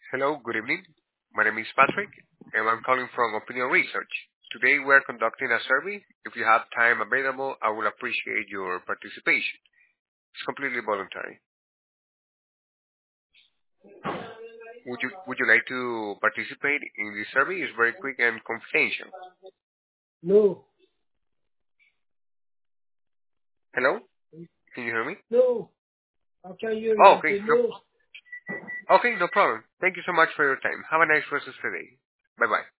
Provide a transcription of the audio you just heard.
Hello, good evening. My name is Patrick, and I'm calling from Opinion Research. Today we're conducting a survey. If you have time available, I will appreciate your participation. It's completely voluntary. Would you like to participate in this survey? It's very quick and confidential. No, Hello? Can you hear me? no, I can't hear you. Oh, I okay. say no. Okay, no problem. Thank you so much for your time. Have a nice rest of the day. Bye-bye.